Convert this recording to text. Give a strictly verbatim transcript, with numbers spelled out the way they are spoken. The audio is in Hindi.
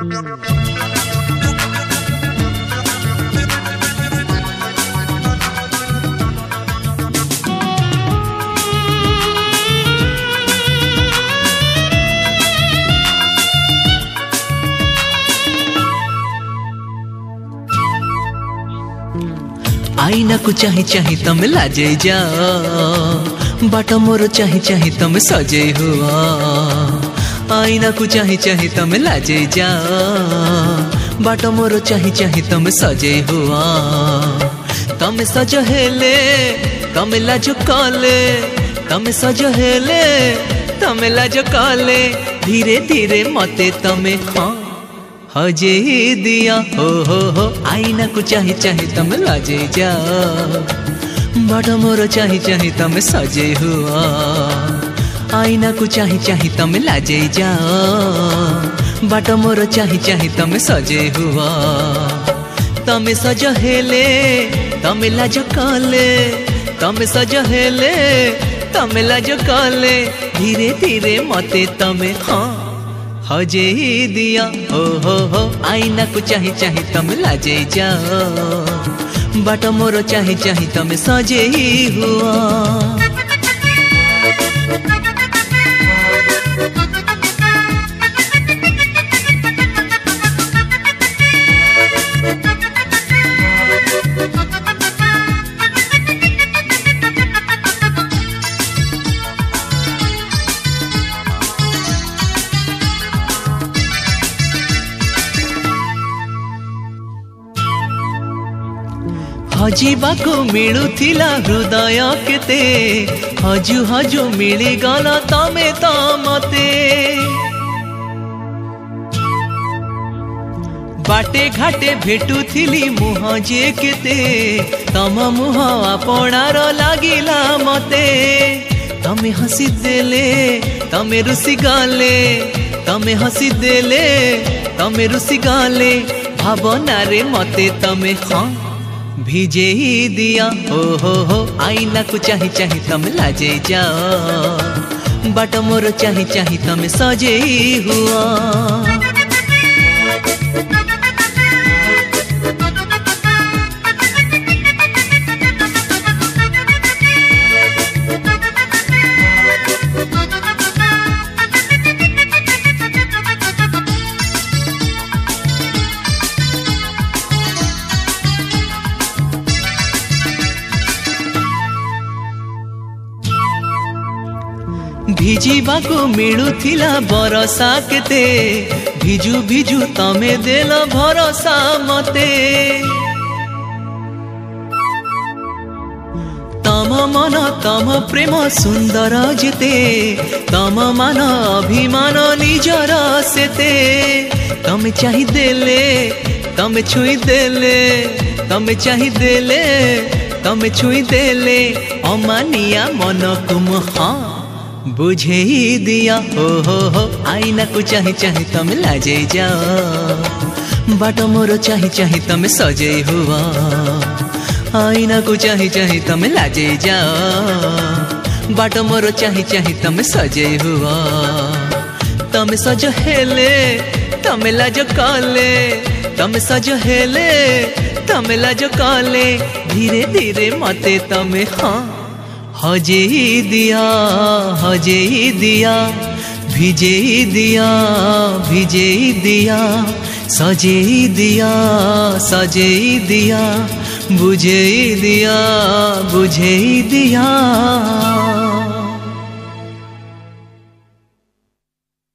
आईना को चाही चाही तम लाजे जा, बाट मोर चाही चाही तम सजे हुआ। आईना को चाही चाही तम लाजे जा, बाट मोर चाही चाही तम सजे हुआ। तम सज हेले तम लाज काले, तम सज हेले तम लाज काले। धीरे धीरे मते तमे हाँ हजे दिया हो हो हो। आईना को चाही चाही तम लाजे जा, बाट मोर चाही चाही तम सजे हुआ। आईना को चाही चाही तम लाजे जा, बाट मोर चाही चाही तम सजे हुआ। तम सज हेले तम लाज काले, तम सज हेले तम लाज काले। धीरे धीरे मते तमे हाँ हजे दिया हो हो हो। आईना को चाही चाही तम लाजे जा, बाट मोर चाही चाही तम सजे हुआ। हजिबाको मिलुथिला हृदय केते, हजु हजु मिली गला तमे त मते। बाटे घाटे भेटुथिली मुह जे केते, तम मुह आपणार लागिला मते। तमे हसी देले तमे रुसी गाले, तमे हसी देले तमे रुसी गाले। भावना रे मते तमे हाँ भिजे दिया हो हो हो। आईना को चाही चाही तम लाजे जा, बाट मोर चाही चाही तम सजे हुआ। भिजिबाको मिलुथिला बरसा केते, भिजु भिजु तमे देल भरोसा मते। तम मन तम प्रेम सुंदर जेते, तम मान अभिमान निजर सेते। तमे चाही देले तमे छुई देले, तमे चाही देले तमे छुई देले। अमानिया मन कुम हाँ बुझे दिया हो हो हो। आईना को चाही चाही तम लाजे जा, बाट मोर चाही चाही तम सजे हुआ। आईना को चाही चाही तम लाजे जा, बाट मोर चाही चाही तम सजे हुआ। तम सज हेले तम लाज काले, तम सज हेले तम लाज काले। धीरे धीरे मते तमे हाँ हजे दिया हजे दिया, भिजे दिया भिजे दिया। सजे दिया सजे दिया, बुझे दिया बुझे दिया।